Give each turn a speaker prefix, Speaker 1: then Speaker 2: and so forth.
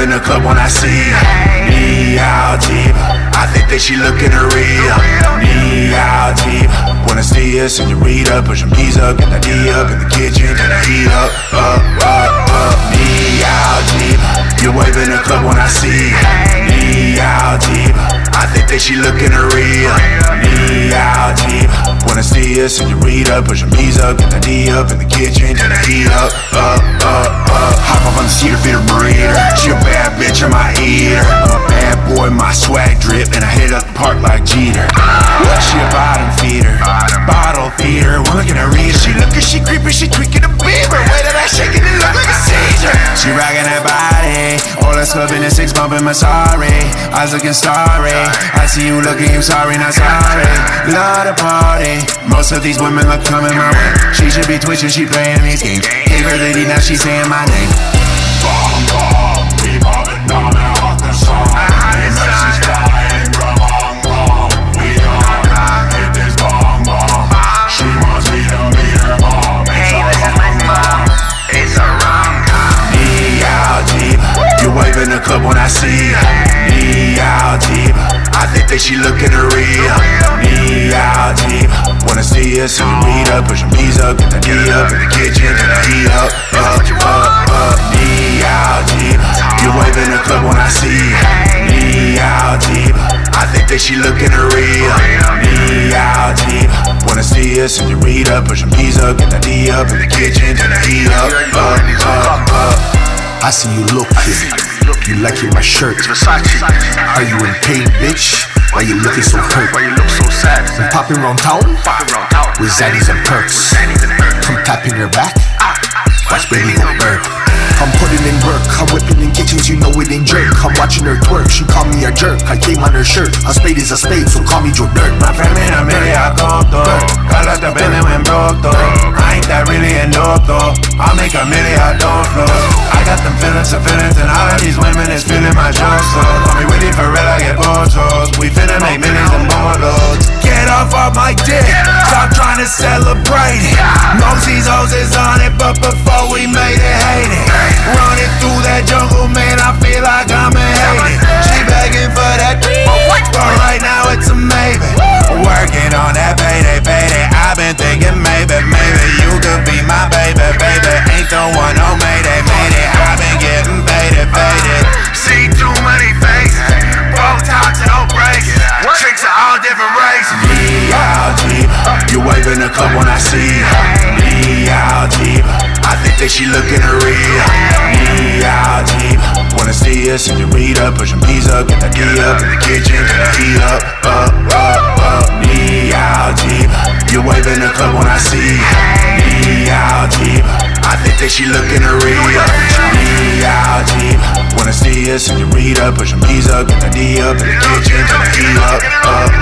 Speaker 1: in the club when I see her. Knee-out diva, I think that she looking her real. Knee-out diva, wanna see her, senorita. Push them P's up, get that D up. In the kitchen, turn the heat up. Knee-out diva, you wave in the club when I see her. Knee-out diva, I think that she looking her real. Knee-out diva, wanna see her, senorita. Push them P's up, get that D up. In the kitchen, turn the heat up. Hop up on the cedar, feed her, breed her. She a bad bitch, I'm my eater. I'm a bad boy, my swag drip, and I hit up the park like Jeter. She a bottom feeder, bottle feeder. One look at her reader. She looking, she creeping, she tweaking the beaver. Way that I shaking it look like a seizure. She rocking that body, all that club in the 6 bumping my sorry. Eyes looking starry. I see you looking, you sorry, not sorry. Love the party. Most of these women look coming my way. She should be twitching, she playing these games. Gave her lady, now she saying my name.
Speaker 2: Bomb, bomb, we poppin' down and off the song. She's flying from Hong Kong. We all hit this bomb bomb. She wants me to be her mom.
Speaker 3: Hey, this is my mom. It's a rom-com.
Speaker 1: Knee-out diva, you wave in the club when I see her. Knee-out diva, I think that she looking her real. Knee-out diva, wanna see her, senorita. Push them P's up, get that D up. In the kitchen, turn the heat up. Knee-out diva, you wave in the club when I see her. Knee-out diva, I think that she looking her real. Knee-out diva, wanna see her, senorita. Push them P's up, get that D up. In the kitchen, turn the heat up.
Speaker 4: I see you looking, you liking my shirt. Are you in pain, bitch? Why you looking so hurt?
Speaker 3: Why you look so sad?
Speaker 4: I'm popping round town with zaddies and perks. Come tapping your back, watch baby go burp. I'm putting in work, I'm whipping in kitchens, you know it ain't jerk. I'm watching her twerk, she call me a jerk. I came on her shirt, a spade is a spade, so call me Joe Dirt.
Speaker 1: My family no me a tonto, cala te pene when broke though. I ain't that really in dope though. I'll make a million, I don't flow. I got them feelings, and all of these women is feeling my shows. So call me Willie for real, I get botos. We finna make millions and more loads. Get off my dick, stop trying to celebrate it. Most these hoes is on it, but before we made it, hate it. Running through that jungle, man, I feel like I'm a hater. She begging for that, but right now it's a maybe. Working on that payday. I've been thinking maybe you could be my baby. Ain't the one who made it. I've been getting faded. See too many faces, Botox and no breaks. Tricks are all different races. Knee-out diva, you wave in the club when I see her. Knee-out diva, I think that she looking her real. Knee-out diva, wanna see her, senorita. Push them P's up, get that D up. In the kitchen, turn the heat up. Knee-out diva, you wave in the club when I see her. Knee-out diva, I think that she looking her real. Knee-out diva, wanna see her, senorita. Push them P's up, get that D up. In the kitchen, turn the heat up.